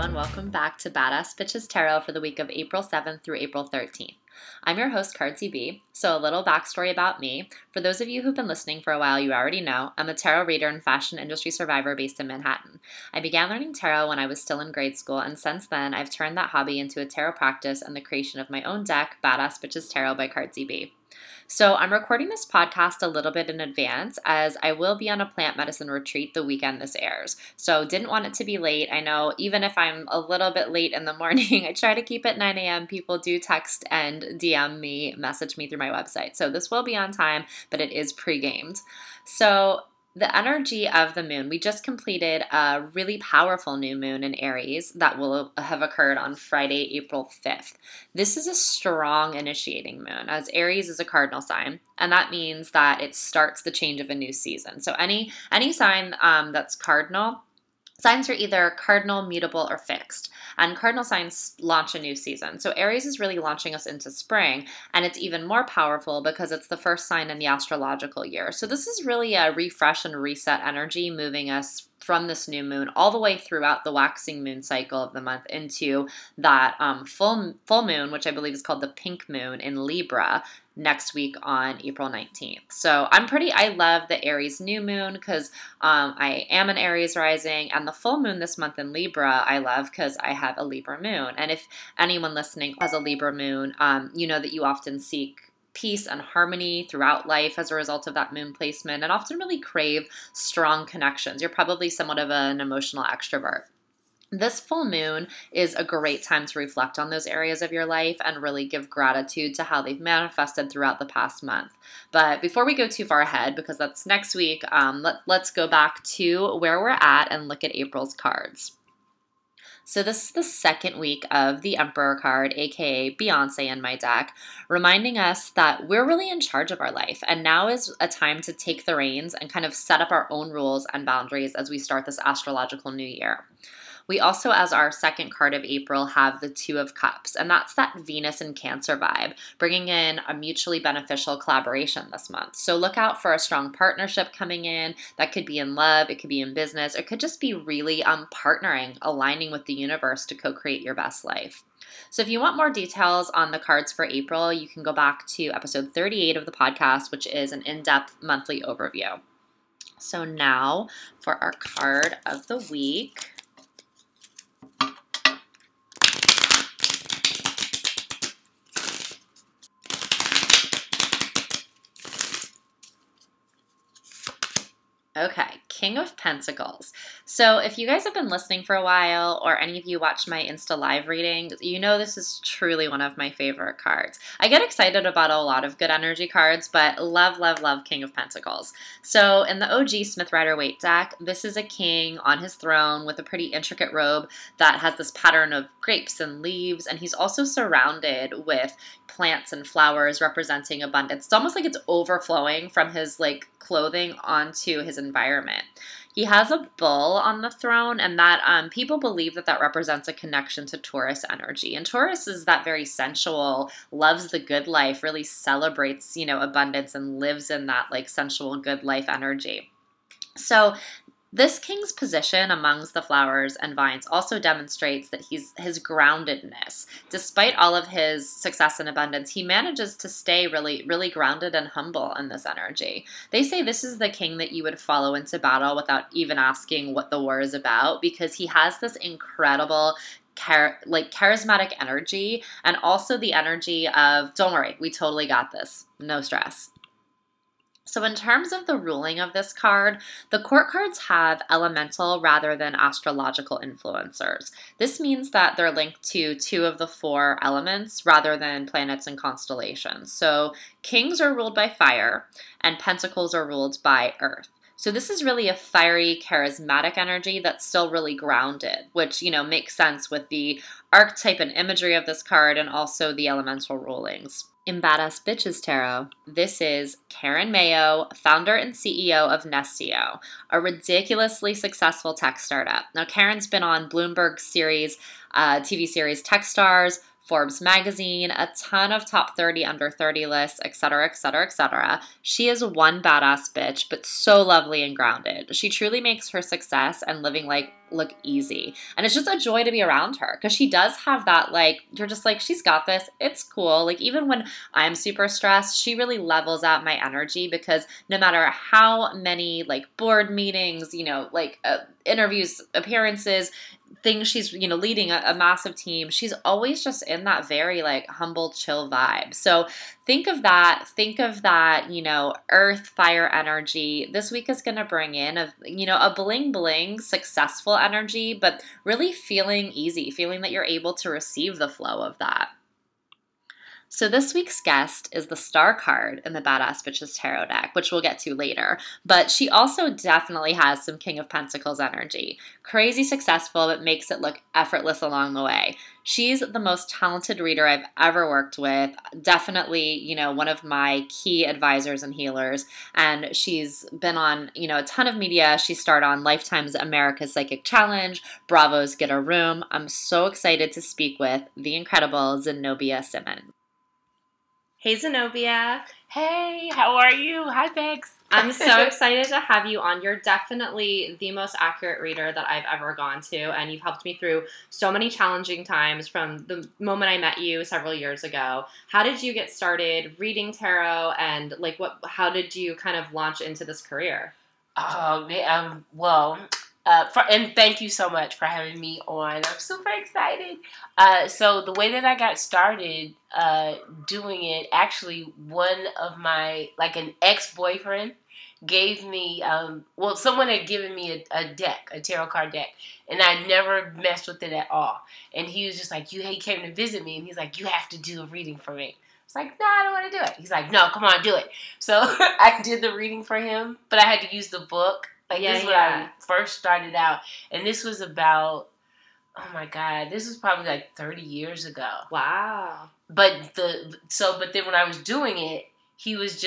and welcome back to Badass Bitches Tarot for the week of April 7th through April 13th. I'm your host, Cardsy B. So a little backstory about me. For those of you who've been listening for a while, you already know I'm a tarot reader and fashion industry survivor based in Manhattan. I began learning tarot when I was still in grade school, and since then, I've turned that hobby into a tarot practice and the creation of my own deck, Badass Bitches Tarot by Cardsy B. So I'm recording this podcast a little bit in advance as I will be on a plant medicine retreat the weekend this airs. So didn't want it to be late. I know even if I'm a little bit late in the morning, I try to keep it 9 a.m. People do text and DM me, message me through my website. So this will be on time, but it is pre-gamed. So the energy of the moon, we just completed a really powerful new moon in Aries that will have occurred on Friday, April 5th. This is a strong initiating moon, as Aries is a cardinal sign, and that means that it starts the change of a new season. So any sign that's cardinal, signs are either cardinal, mutable, or fixed, and cardinal signs launch a new season. So Aries is really launching us into spring, and it's even more powerful because it's the first sign in the astrological year. So this is really a refresh and reset energy moving us from this new moon all the way throughout the waxing moon cycle of the month into that full moon, which I believe is called the pink moon in Libra, next week on April 19th. So I love the Aries new moon because I am an Aries rising, and the full moon this month in Libra I love because I have a Libra moon. And if anyone listening has a Libra moon, you know that you often seek peace and harmony throughout life as a result of that moon placement and often really crave strong connections. You're probably somewhat of an emotional extrovert. This full moon is a great time to reflect on those areas of your life and really give gratitude to how they've manifested throughout the past month. But before we go too far ahead, because that's next week, let's go back to where we're at and look at April's cards. So this is the second week of the Emperor card, aka Beyonce in my deck, reminding us that we're really in charge of our life. And now is a time to take the reins and kind of set up our own rules and boundaries as we start this astrological new year. We also, as our second card of April, have the Two of Cups, and that's that Venus and Cancer vibe, bringing in a mutually beneficial collaboration this month. So look out for a strong partnership coming in. That could be in love, it could be in business, it could just be really partnering, aligning with the universe to co-create your best life. So if you want more details on the cards for April, you can go back to episode 38 of the podcast, which is an in-depth monthly overview. So now for our card of the week. Okay, King of Pentacles. So if you guys have been listening for a while, or any of you watch my Insta Live readings, you know this is truly one of my favorite cards. I get excited about a lot of good energy cards, but love, love, love King of Pentacles. So in the OG Smith Rider-Waite deck, this is a king on his throne with a pretty intricate robe that has this pattern of grapes and leaves, and he's also surrounded with plants and flowers representing abundance. It's almost like it's overflowing from his clothing onto his environment. He has a bull on the throne, and that people believe that represents a connection to Taurus energy. And Taurus is that very sensual, loves the good life, really celebrates, abundance and lives in that sensual good life energy. So this king's position amongst the flowers and vines also demonstrates that his groundedness. Despite all of his success and abundance, he manages to stay really, really grounded and humble in this energy. They say this is the king that you would follow into battle without even asking what the war is about, because he has this incredible charismatic energy, and also the energy of, don't worry, we totally got this, no stress. So in terms of the ruling of this card, the court cards have elemental rather than astrological influencers. This means that they're linked to two of the four elements rather than planets and constellations. So kings are ruled by fire and pentacles are ruled by earth. So this is really a fiery, charismatic energy that's still really grounded, which, makes sense with the archetype and imagery of this card and also the elemental rulings. In Badass Bitches Tarot, this is Karen Mayo, founder and CEO of Nestio, a ridiculously successful tech startup. Now, Karen's been on Bloomberg TV series Techstars, Forbes magazine, a ton of top 30, under 30 lists, etc., etc., etc. She is one badass bitch, but so lovely and grounded. She truly makes her success and living like look easy. And it's just a joy to be around her because she does have that, like, you're just like, she's got this. It's cool. Like, even when I'm super stressed, she really levels out my energy because no matter how many, like, board meetings, interviews, appearances, things she's, leading a massive team, she's always just in that very, like, humble, chill vibe. So think of that, earth, fire energy. This week is going to bring in a bling bling successful energy, but really feeling easy, feeling that you're able to receive the flow of that. So this week's guest is the star card in the Badass Bitches Tarot deck, which we'll get to later. But she also definitely has some King of Pentacles energy. Crazy successful, but makes it look effortless along the way. She's the most talented reader I've ever worked with. Definitely, one of my key advisors and healers. And she's been on, a ton of media. She starred on Lifetime's America's Psychic Challenge, Bravo's Get a Room. I'm so excited to speak with the incredible Zenobia Simmons. Hey, Zenobia. Hey, how are you? Hi, Bex. I'm so excited to have you on. You're definitely the most accurate reader that I've ever gone to, and you've helped me through so many challenging times from the moment I met you several years ago. How did you get started reading tarot, and how did you kind of launch into this career? And thank you so much for having me on. I'm super excited. So the way that I got started doing it, actually, one of my, an ex-boyfriend gave me, someone had given me a deck, a tarot card deck, and I never messed with it at all. And he was just like, he came to visit me, and he's like, you have to do a reading for me. It's like, no, I don't want to do it. He's like, no, come on, do it. So I did the reading for him, but I had to use the book. This is when I first started out. And this was about, oh my God, this was probably 30 years ago. Wow. But then when I was doing it, he was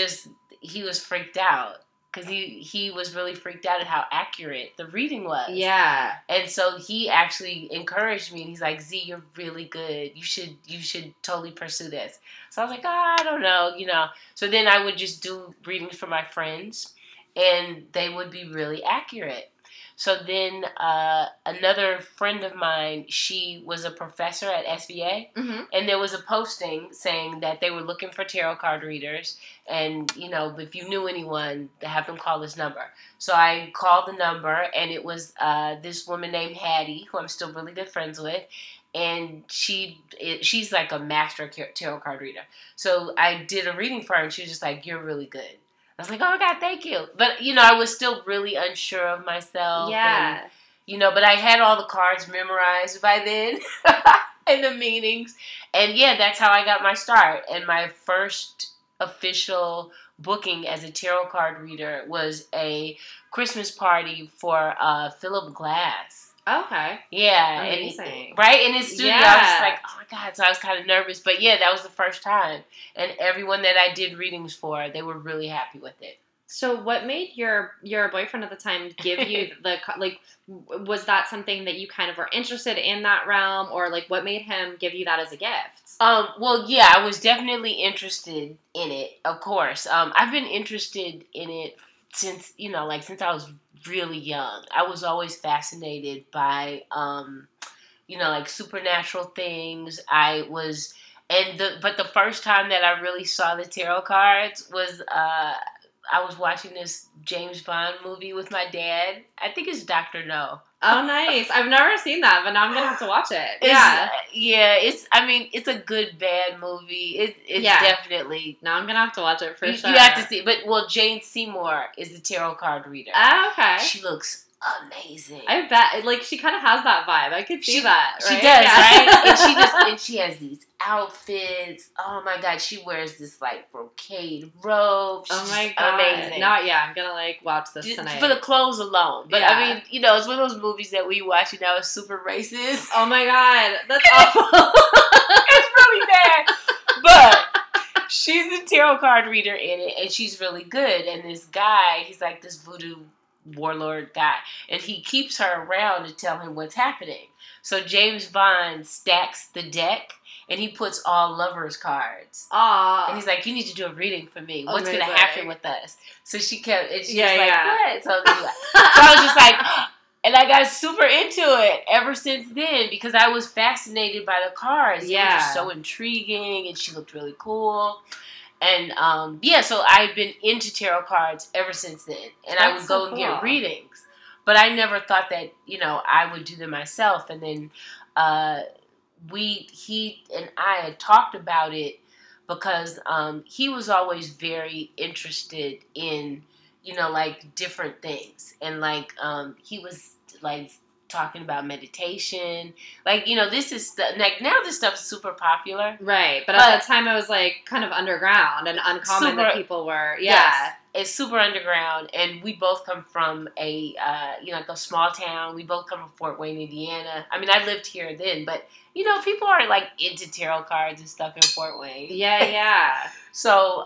freaked out. Because he was really freaked out at how accurate the reading was. Yeah. And so he actually encouraged me, and he's like, Z, you're really good. You should totally pursue this. So I was like, I don't know, So then I would just do readings for my friends, and they would be really accurate. So then another friend of mine, she was a professor at SVA, mm-hmm. and there was a posting saying that they were looking for tarot card readers, and, if you knew anyone, have them call this number. So I called the number, and it was this woman named Hattie, who I'm still really good friends with, and she's like a master tarot card reader. So I did a reading for her, and she was just like, you're really good. I was like, oh my God, thank you. But, I was still really unsure of myself. Yeah. And, but I had all the cards memorized by then and the meanings. And yeah, that's how I got my start. And my first official booking as a tarot card reader was a Christmas party for Philip Glass. Okay. Yeah. Amazing. Right? In his studio, Yeah. I was just like, oh my God. So I was kind of nervous. But yeah, that was the first time. And everyone that I did readings for, they were really happy with it. So what made your boyfriend at the time give you was that something that you kind of were interested in that realm, or what made him give you that as a gift? Well, yeah, I was definitely interested in it, of course. I've been interested in it since, since I was really young. I was always fascinated by, supernatural things. But the first time that I really saw the tarot cards was, I was watching this James Bond movie with my dad. I think it's Dr. No. Oh, nice. I've never seen that, but now I'm going to have to watch it. It's a good, bad movie. It's definitely... Now I'm going to have to watch it for sure. You have to see it. But, Jane Seymour is the tarot card reader. Oh, okay. She looks amazing. I bet. She kind of has that vibe. I could see that, right? She does, right? And she has these outfits. Oh, my God. She wears this, brocade robe. She's my God. Amazing. Now, I'm going to, watch this tonight. For the clothes alone. But, it's one of those movies that we watch, it's super racist. Oh, my God. That's awful. It's really bad. But she's a tarot card reader in it, and she's really good. And this guy, he's like this voodoo warlord guy, and he keeps her around to tell him what's happening. So James Bond stacks the deck, and he puts all lovers cards. Aww. And he's like, you need to do a reading for me. What's Amazing. going to happen with us? So she kept, and she Yeah, was like, yeah. what? So I was just like, and I got super into it ever since then because I was fascinated by the cards. Yeah. They were just so intriguing, and she looked really cool. And, so I've been into tarot cards ever since then. And I would go and get readings. But I never thought that, I would do them myself. And then he and I had talked about it because he was always very interested in, like different things. And like he was like talking about meditation. Like, this is like now this stuff is super popular. Right. But at that time it was like kind of underground and uncommon that people were. Yeah. Yes, it's super underground, and we both come from a like a small town. We both come from Fort Wayne, Indiana. I mean, I lived here then, but people are like into tarot cards and stuff in Fort Wayne. Yeah, yeah. So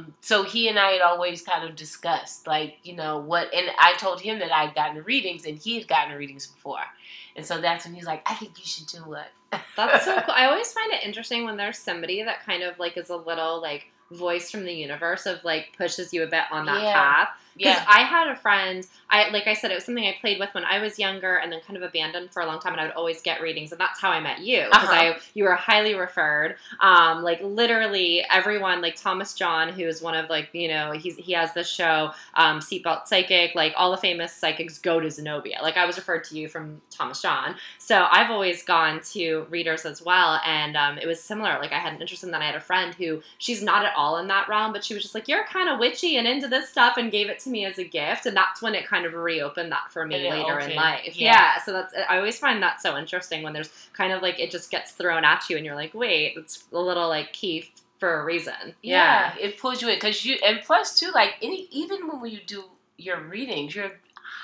he and I had always kind of discussed like, what, and I told him that I'd gotten readings and he had gotten readings before. And so that's when he's like, I think you should do it. That's so cool. I always find it interesting when there's somebody that kind of like is a little like voice from the universe of like pushes you a bit on that path. Because I had a friend, like I said, it was something I played with when I was younger and then kind of abandoned for a long time, and I would always get readings, and that's how I met you, because you were highly referred. Like literally everyone, like Thomas John, who is one of like, he has this show, Seatbelt Psychic, like all the famous psychics go to Zenobia. Like I was referred to you from Thomas John. So I've always gone to readers as well, and it was similar. Like I had an interest in that. I had a friend who, she's not at all in that realm, but she was just like, you're kind of witchy and into this stuff, and gave it to me as a gift, and that's when it kind of reopened that for me later in life. Yeah, so I always find that so interesting when there's kind of like it just gets thrown at you and you're like, wait, it's a little like key for a reason. Yeah, it pulls you in because and plus too, like even when you do your readings, you're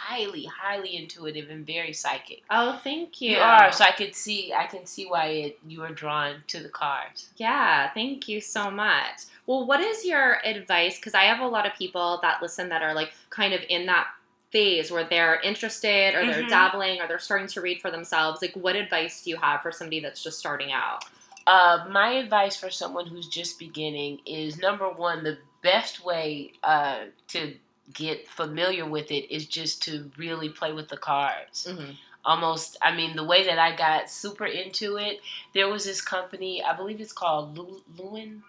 highly intuitive and very psychic. Oh, thank you. You are, so I can see why you are drawn to the cards. Yeah, thank you so much. Well, what is your advice? Because I have a lot of people that listen that are like kind of in that phase where they're interested or they're dabbling or they're starting to read for themselves. Like, what advice do you have for somebody that's just starting out? My advice for someone who's just beginning is, number one, the best way to get familiar with it is just to really play with the cards. Almost, I mean, the way that I got super into it, there was this company, I believe it's called Lewin,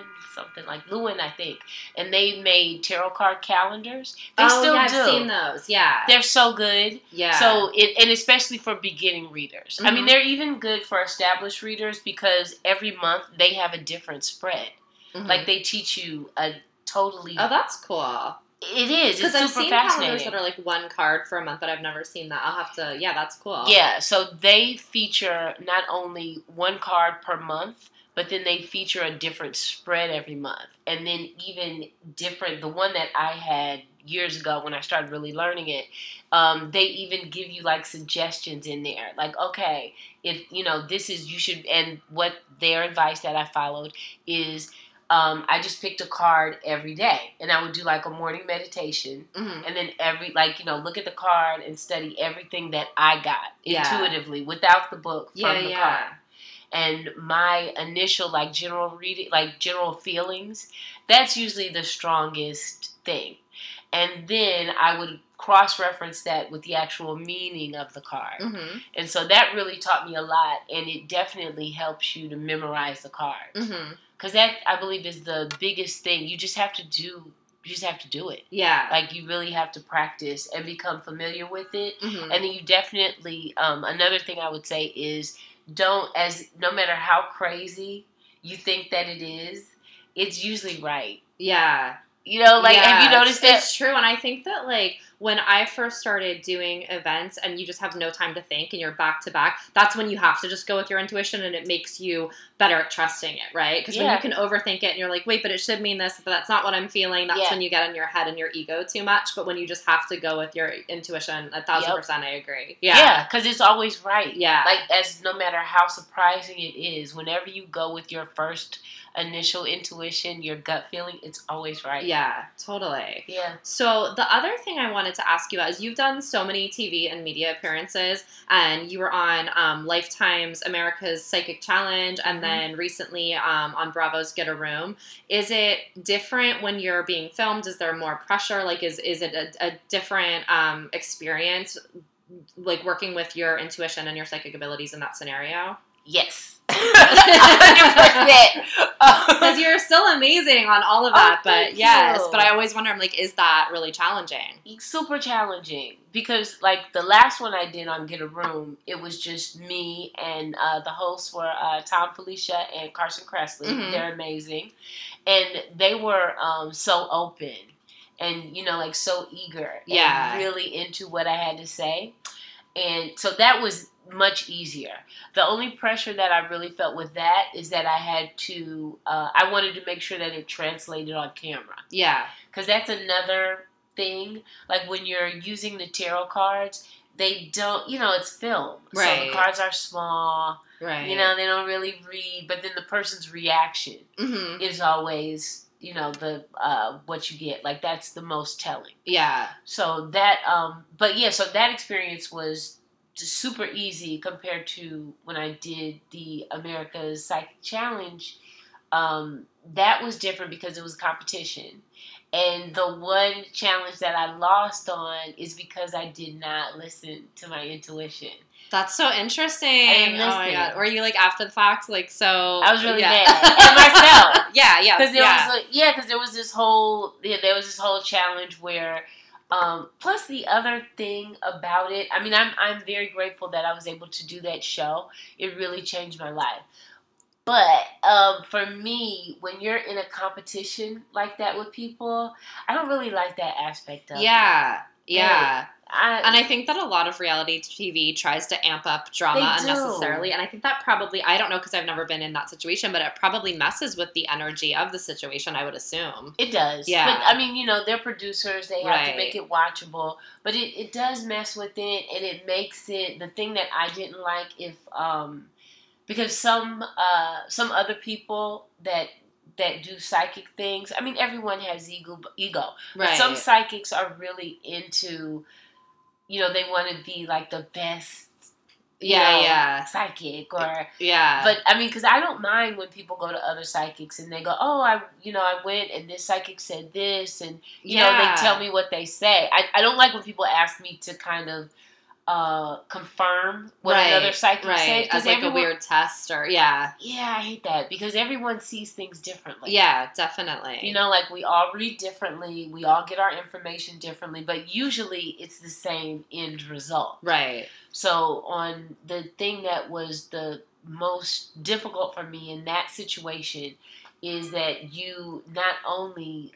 I think, and they made tarot card calendars. They still do. I've seen those. Yeah, they're so good. Yeah. So and especially for beginning readers. I mean, they're even good for established readers because every month they have a different spread. Like they teach you a totally. Oh, that's cool. It is. It's super I've seen fascinating. calendars that are like one card for a month, but I've never seen that. I'll have to. Yeah, that's cool. Yeah. So they feature not only one card per month, but then they feature a different spread every month. And then even different, the one that I had years ago when I started really learning it, they even give you like suggestions in there. Like, okay, if, this is, you should, and what their advice that I followed is, I just picked a card every day, and I would do like a morning meditation, and then look at the card and study everything that I got intuitively without the book from the card. And my initial general reading, general feelings, that's usually the strongest thing. And then I would cross-reference that with the actual meaning of the card. And so that really taught me a lot, and it definitely helps you to memorize the cards. Because that, I believe, is the biggest thing. You just have to do it. Yeah. Like, you really have to practice and become familiar with it. And then you definitely, another thing I would say is, no matter how crazy you think that it is, it's usually right. Yeah. Have you noticed that? It's true, and I think that, when I first started doing events and you just have no time to think and you're back to back, that's when you have to just go with your intuition, and it makes you better at trusting it, right? Because when you can overthink it and you're like, wait, but it should mean this, but that's not what I'm feeling, that's when you get in your head and your ego too much. But when you just have to go with your intuition, 1,000% I agree. Yeah, because it's always right. Yeah. No matter how surprising it is, whenever you go with your first initial intuition, your gut feeling, it's always right. Yeah, totally. Yeah. So the other thing I wanted wanted to ask you about is you've done so many TV and media appearances, and you were on Lifetime's America's Psychic Challenge, and then recently on Bravo's Get a Room. Is it different when you're being filmed? Is there more pressure? Like, is it a different experience, like working with your intuition and your psychic abilities in that scenario? Yes. 100%. Because you're still amazing on all of that, but yes. But I always wonder, I'm like, is that really challenging? Super challenging. Because, like, the last one I did on Get a Room, it was just me, and the hosts were Tom Felicia and Carson Kressley. Mm-hmm. They're amazing. And they were so open and, you know, like, so eager. Yeah. And really into what I had to say. And so that was much easier. The only pressure that I really felt with that is that I had to, I wanted to make sure that it translated on camera. Yeah. Because that's another thing. Like when you're using the tarot cards, they don't, you know, it's film. Right. So the cards are small. Right. You know, they don't really read. But then the person's reaction is always, you know, the what you get. Like that's the most telling. Yeah. So that, but yeah, so that experience was super easy compared to when I did the America's Psychic Challenge. That was different because it was competition. And the one challenge that I lost on is because I did not listen to my intuition. That's so interesting. I didn't oh my God. Were you like after the fact? Like, so. I was really mad at myself. Yeah. Because there was this whole challenge where, plus the other thing about it, I mean, I'm very grateful that I was able to do that show. It really changed my life. But for me, when you're in a competition like that with people, I don't really like that aspect of it. Yeah. And I think that a lot of reality TV tries to amp up drama unnecessarily. And I think that probably, I don't know because I've never been in that situation, but it probably messes with the energy of the situation, I would assume. It does. Yeah. But, I mean, you know, they're producers. They have to make it watchable. But it does mess with it, and it makes it, the thing that I didn't like if, because some other people that do psychic things, I mean, everyone has ego. But some psychics are really into, you know, they want to be like the best psychic or but I mean, because I don't mind when people go to other psychics and they go, oh, I went and this psychic said this, and you know, they tell me what they say. I don't like when people ask me to kind of confirm what another psychic said, as like a weird test or I hate that because everyone sees things differently. Yeah, definitely. You know, like we all read differently, we all get our information differently, but usually it's the same end result. Right. So on the thing that was the most difficult for me in that situation is that you not only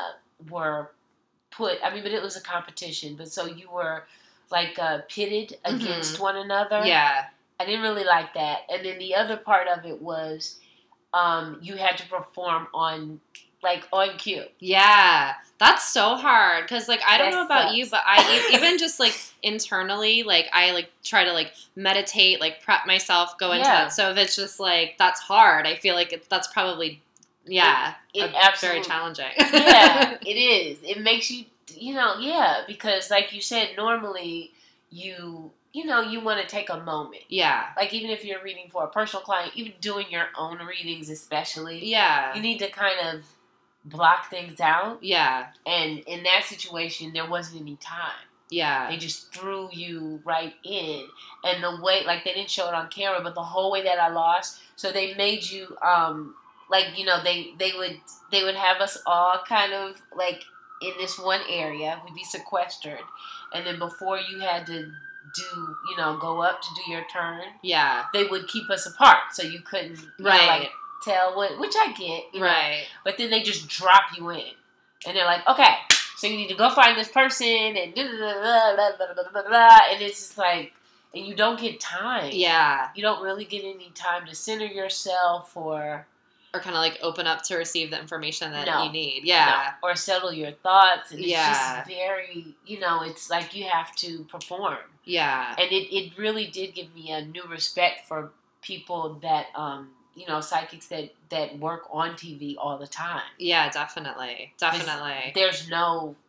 were put, I mean, but it was a competition, but so you were like pitted against one another. Yeah. I didn't really like that. And then the other part of it was you had to perform on cue. Yeah. That's so hard. Because, like, I don't know about you, but I even just, like, internally, like, I, like, try to, like, meditate, like, prep myself, go into it. So if it's just, like, that's hard, I feel like that's probably, it absolutely, very challenging. Yeah, it is. It makes you, you know, because like you said, normally you want to take a moment. Yeah. Like even if you're reading for a personal client, even doing your own readings especially. Yeah. You need to kind of block things out. Yeah. And in that situation, there wasn't any time. Yeah. They just threw you right in. And the way, like they didn't show it on camera, but the whole way that I lost, so they made you, like, you know, they would have us all kind of like in this one area, we'd be sequestered, and then before you had to do, you know, go up to do your turn, they would keep us apart, so you couldn't, you know, like, tell what, which I get, you know, but then they just drop you in, and they're like, okay, so you need to go find this person, and blah, blah, blah, blah, blah, blah, blah, and it's just like, and you don't get time. Yeah. You don't really get any time to center yourself or kind of like open up to receive the information that you need. Yeah. No. Or settle your thoughts. And it's just very, you know, it's like you have to perform. Yeah. And it really did give me a new respect for people that, you know, psychics that work on TV all the time. Yeah, definitely. Definitely. There's no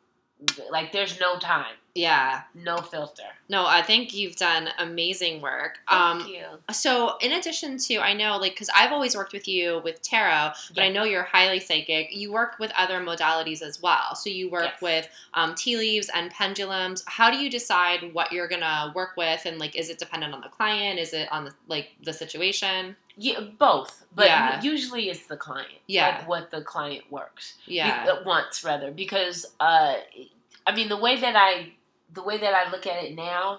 like there's no time. Yeah. No filter. No, I think you've done amazing work. Thank you. So in addition to, I know, like, because I've always worked with you with tarot, but I know you're highly psychic. You work with other modalities as well. So you work with tea leaves and pendulums. How do you decide what you're going to work with? And, like, is it dependent on the client? Is it on, the situation? Yeah, both. But usually it's the client. Yeah. Like, what the client wants, rather. Because, the way that I look at it now,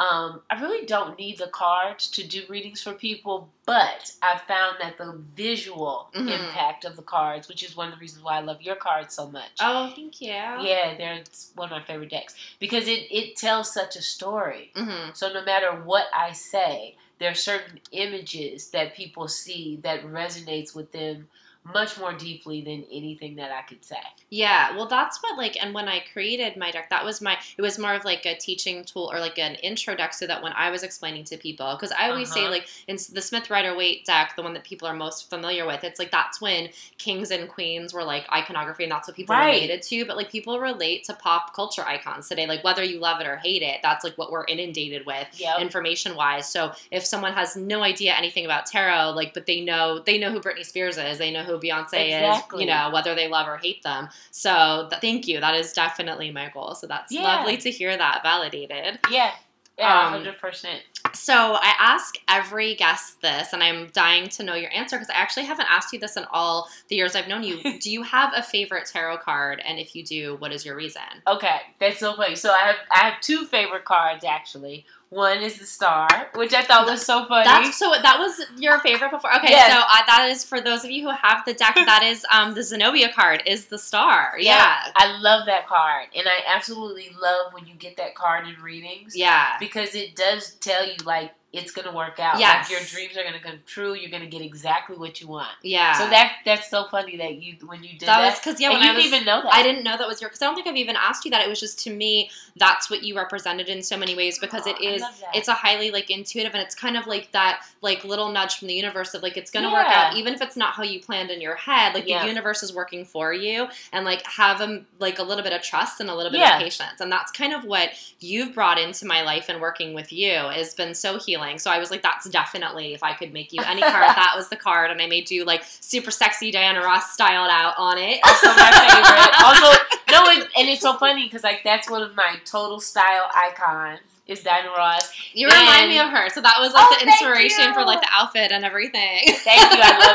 I really don't need the cards to do readings for people, but I've found that the visual impact of the cards, which is one of the reasons why I love your cards so much. Oh, thank you. Yeah, they're one of my favorite decks. Because it tells such a story. Mm-hmm. So no matter what I say, there are certain images that people see that resonates with them much more deeply than anything that I could say. Yeah, well, that's what, like, and when I created my deck, it was more of, like, a teaching tool or, like, an intro deck so that when I was explaining to people, because I always say, like, in the Smith Rider-Waite deck, the one that people are most familiar with, it's, like, that's when kings and queens were, like, iconography, and that's what people related to, but, like, people relate to pop culture icons today, like, whether you love it or hate it, that's, like, what we're inundated with information-wise, so if someone has no idea anything about tarot, like, but they know who Britney Spears is, they know who Beyonce is, you know, whether they love or hate them. So thank you. That is definitely my goal. So that's lovely to hear that validated. Yeah. Yeah, 100%. So I ask every guest this, and I'm dying to know your answer because I actually haven't asked you this in all the years I've known you. Do you have a favorite tarot card? And if you do, what is your reason? Okay, that's so funny. So I have two favorite cards, actually. One is the Star, which I thought was so funny. That was your favorite before? Okay, so that is, for those of you who have the deck, that is the Zenobia card, is the Star. Yeah. I love that card. And I absolutely love when you get that card in readings. Yeah. Because it does tell you, like, it's going to work out. Yes. Like, your dreams are going to come true. You're going to get exactly what you want. Yeah. So that's so funny that when you did that. That was because, you didn't even know that. I didn't know that was because I don't think I've even asked you that. It was just, to me, that's what you represented in so many ways because it's a highly, like, intuitive, and it's kind of like that, like, little nudge from the universe of, like, it's going to work out. Even if it's not how you planned in your head, like, the universe is working for you, and, like, have a little bit of trust and a little bit of patience. And that's kind of what you've brought into my life and working with you has been so healing. So I was like, that's definitely, if I could make you any card, that was the card. And I made you, like, super sexy Diana Ross styled out on it. Also my favorite. Also, and it's so funny because, like, that's one of my total style icons. Is Diana Ross. You remind me of her. So that was, like, the inspiration for, like, the outfit and everything. Thank you. I love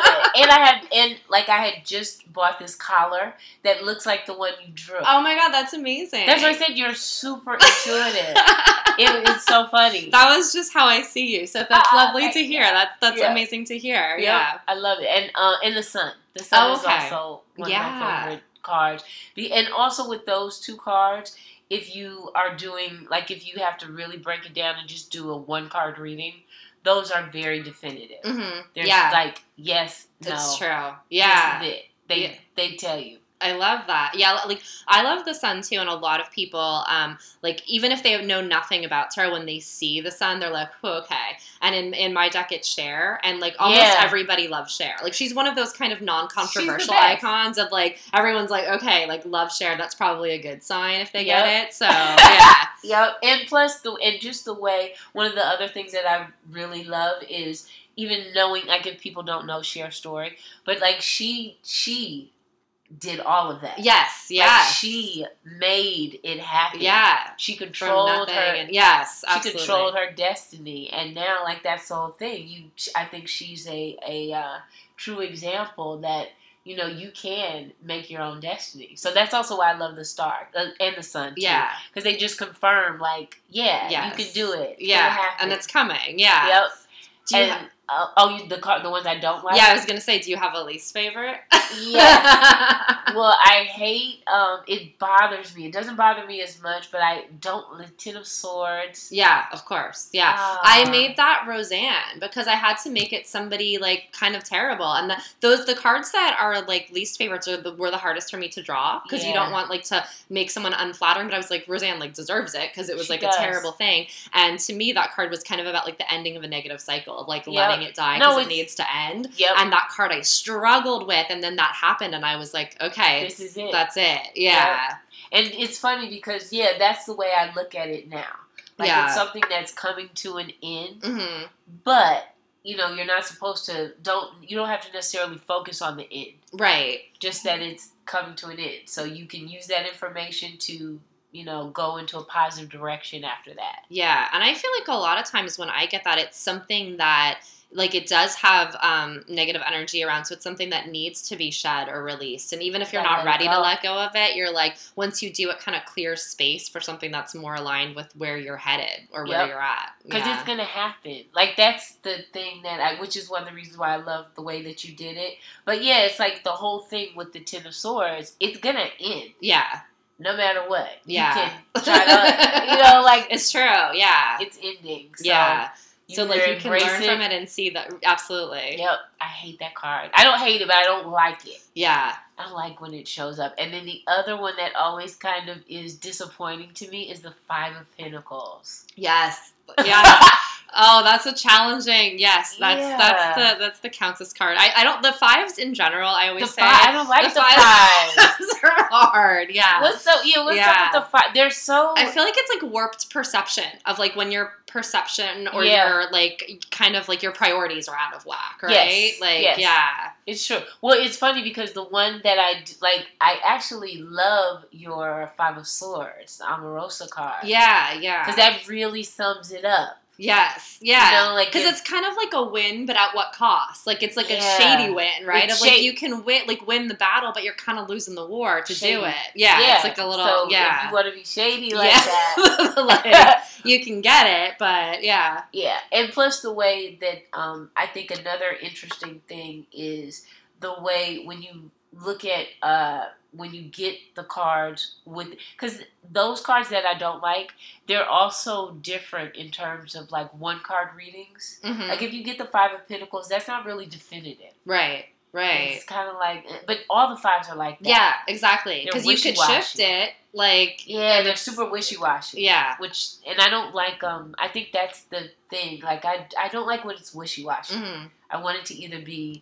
it. And I had just bought this collar that looks like the one you drew. Oh my God, that's amazing. That's why I said you're super intuitive. It's so funny. That was just how I see you. So that's lovely to hear. That's amazing to hear. Yeah. I love it. And the sun. The sun is also one of my favorite cards. And also with those two cards, if you are doing, like, if you have to really break it down and just do a one card reading, those are very definitive. Mm-hmm. There's like, yes, no. That's true. Yeah. This is it. They tell you. I love that. Yeah, like, I love the sun too, and a lot of people, like, even if they know nothing about tarot, when they see the sun, they're like, oh, okay. And in my deck, it's Cher, and, like, almost everybody loves Cher. Like, she's one of those kind of non-controversial icons of, like, everyone's like, okay, like, love Cher, that's probably a good sign if they get it. So, yeah. Yep. And plus, just the way, one of the other things that I really love is even knowing, like, if people don't know Cher's story, but, like, she did all of that. Yes. Like, she made it happen. Yeah. She controlled her. Yes, absolutely. She controlled her destiny, and now, like, that's the whole thing. I think she's a true example that, you know, you can make your own destiny. So that's also why I love the Star and the Sun too. Yeah, because they just confirm, like, you can do it. And it's coming. Yeah. Yep. The ones I don't like? Yeah, I was going to say, do you have a least favorite? Yeah. Well, I hate, it bothers me. It doesn't bother me as much, but I don't, the Ten of Swords. Yeah, of course. Yeah. I made that Roseanne because I had to make it somebody, like, kind of terrible. And the cards that are, like, least favorites were the hardest for me to draw because you don't want, like, to make someone unflattering. But I was like, Roseanne, like, deserves it because it was, like, a terrible thing. And to me, that card was kind of about, like, the ending of a negative cycle of, like, letting it die because it needs to end. Yep. And that card I struggled with, and then that happened, and I was like, okay, this is it. That's it. Yeah. Yep. And it's funny because, that's the way I look at it now. Like, it's something that's coming to an end. Mm-hmm. But, you're not supposed to, you don't have to necessarily focus on the end. Right. Just that it's coming to an end. So you can use that information to, go into a positive direction after that. Yeah. And I feel like a lot of times when I get that, it's something that, like, it does have negative energy around, so it's something that needs to be shed or released. And even if you're not ready to let go of it, you're like, once you do, it kind of clears space for something that's more aligned with where you're headed or where you're at. Because it's going to happen. Like, that's the thing which is one of the reasons why I love the way that you did it. But it's like the whole thing with the Ten of Swords, it's going to end. Yeah. No matter what. Yeah. You can try to, like. It's true, yeah. It's ending. So yeah. So, like, you can learn from it and see that. Absolutely. Yep. I hate that card. I don't hate it, but I don't like it. Yeah. I don't like when it shows up. And then the other one that always kind of is disappointing to me is the Five of Pentacles. Yes. Yeah. Oh, that's a challenging. Yes, that's the Countess card. I don't, the fives in general. I always say I don't like the fives. They're hard. Yeah. What's up with the five? They're so. I feel like it's like warped perception of like when your perception or your like kind of like your priorities are out of whack, right? Yes. It's true. Well, it's funny because the one that I actually love your Five of Swords, the Amorosa card. Yeah. Because that really sums it up. Yes, yeah. Because it's kind of like a win, but at what cost? Like, it's like a shady win, right? Of like, you can win the battle, but you're kind of losing the war to do it. Yeah, it's like a little, so if you want to be shady like that. like, you can get it, but yeah. Yeah, and plus the way that, I think another interesting thing is the way when you look at, when you get the cards because those cards that I don't like, they're also different in terms of like one card readings. Mm-hmm. Like if you get the Five of Pentacles, that's not really definitive. Right. It's kind of like, but all the fives are like that. Yeah, exactly. Because you could shift it, like. Yeah, they're super wishy-washy. Yeah. And I don't like, I think that's the thing. Like, I don't like when it's wishy-washy. Mm-hmm. I want it to either be,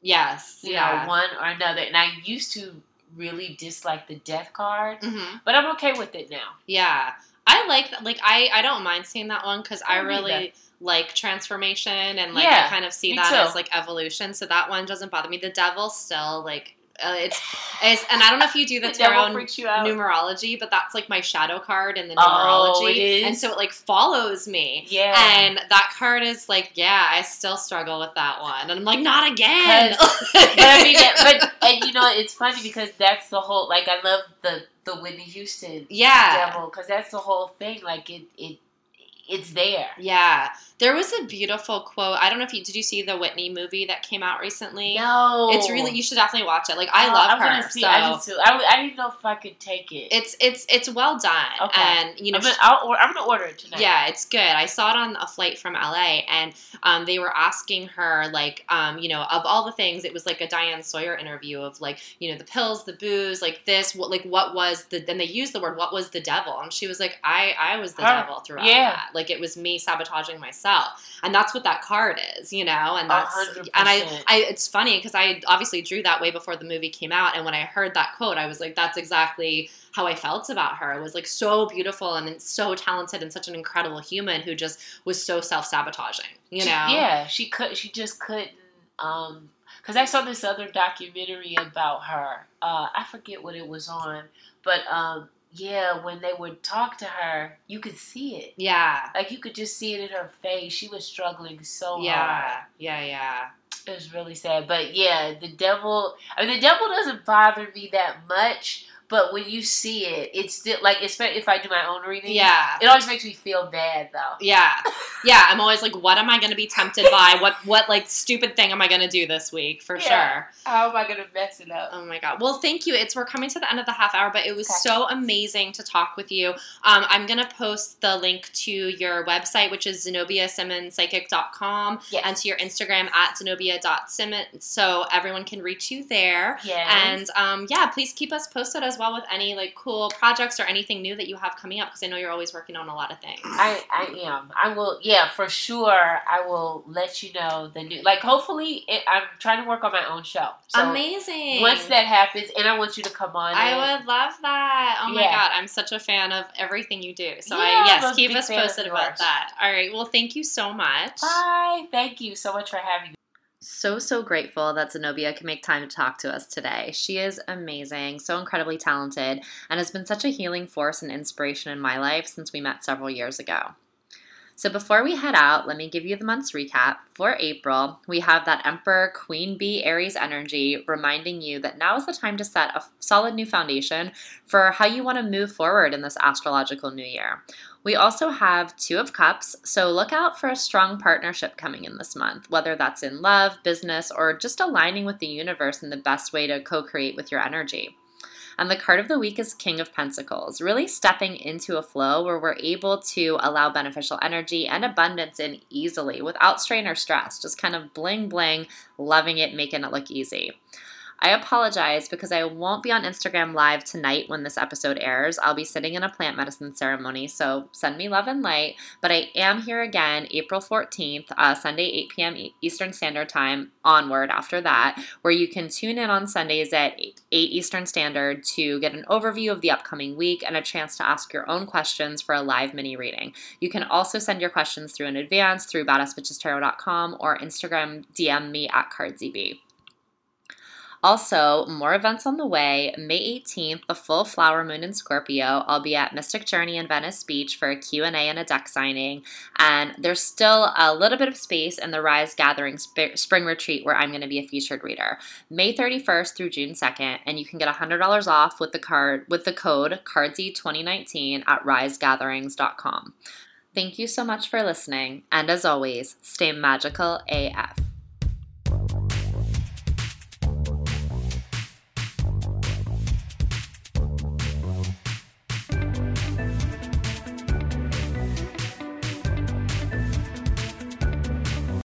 one or another. And I used to really dislike the Death card, but I'm okay with it now. Yeah. I like that. Like, I don't mind seeing that one because I really like transformation and like I kind of see that as like evolution. So that one doesn't bother me. The Devil still like it's and I don't know if you do the tarot numerology, but that's like my shadow card in the numerology, it is? And so it like follows me. Yeah, and that card is like I still struggle with that one, and I'm like not again. And you know it's funny because that's the whole like I love the Whitney Houston Devil because that's the whole thing like it's there. Yeah. There was a beautiful quote. I don't know if did you see the Whitney movie that came out recently? No. It's really, you should definitely watch it. Like, I love her. I need to. I didn't know if I could take it. It's well done. Okay. And, you know. I'm going to order it tonight. Yeah, it's good. I saw it on a flight from LA and they were asking her, like, you know, of all the things, it was like a Diane Sawyer interview of like, you know, the pills, the booze, like this, what was and they used the word, what was the devil? And she was like, I was the devil throughout that. Like, it was me sabotaging myself. And that's what that card is, you know? And that's, 100%. and I it's funny because I obviously drew that way before the movie came out. And when I heard that quote, I was like, that's exactly how I felt about her. It was like so beautiful and so talented and such an incredible human who just was so self-sabotaging, you know? Yeah, she just couldn't, because I saw this other documentary about her. I forget what it was on, but, yeah, when they would talk to her, you could see it. Yeah. Like, you could just see it in her face. She was struggling so hard. Yeah. It was really sad. But, yeah, the devil doesn't bother me that much. But when you see it, it's still, like, especially if I do my own reading. Yeah. It always makes me feel bad, though. Yeah. I'm always like, what am I going to be tempted by? What like, stupid thing am I going to do this week? For sure. How am I going to mess it up? Oh, my God. Well, thank you. We're coming to the end of the half hour, but it was so amazing to talk with you. I'm going to post the link to your website, which is ZenobiaSimmonsPsychic.com, and to your Instagram at Zenobia.Simmons, so everyone can reach you there. Yes. And, please keep us posted as as well with any like cool projects or anything new that you have coming up, because I know you're always working on a lot of things. I am. I will. Yeah, for sure. I will let you know the new. Like, hopefully, I'm trying to work on my own show. So amazing. Once that happens, and I want you to come on. I would love that. Oh my God, I'm such a fan of everything you do. So keep us posted about that. All right. Well, thank you so much. Bye. Thank you so much for having me. So grateful that Zenobia can make time to talk to us today. She is amazing, so incredibly talented, and has been such a healing force and inspiration in my life since we met several years ago. So before we head out, let me give you the month's recap. For April, we have that Emperor Queen Bee Aries energy reminding you that now is the time to set a solid new foundation for how you want to move forward in this astrological new year. We also have Two of Cups, so look out for a strong partnership coming in this month, whether that's in love, business, or just aligning with the universe in the best way to co-create with your energy. And the card of the week is King of Pentacles, really stepping into a flow where we're able to allow beneficial energy and abundance in easily without strain or stress, just kind of bling bling, loving it, making it look easy. I apologize because I won't be on Instagram Live tonight when this episode airs. I'll be sitting in a plant medicine ceremony, so send me love and light. But I am here again April 14th, Sunday, 8 p.m. Eastern Standard Time onward after that, where you can tune in on Sundays at 8 Eastern Standard to get an overview of the upcoming week and a chance to ask your own questions for a live mini reading. You can also send your questions through in advance through badassbitchestarot.com or Instagram DM me at CardsyB. Also, more events on the way. May 18th, the full flower moon in Scorpio. I'll be at Mystic Journey in Venice Beach for a Q&A and a deck signing. And there's still a little bit of space in the Rise Gathering Spring Retreat where I'm going to be a featured reader. May 31st through June 2nd, and you can get $100 off with the code CARDSY2019 at risegatherings.com. Thank you so much for listening, and as always, stay magical AF.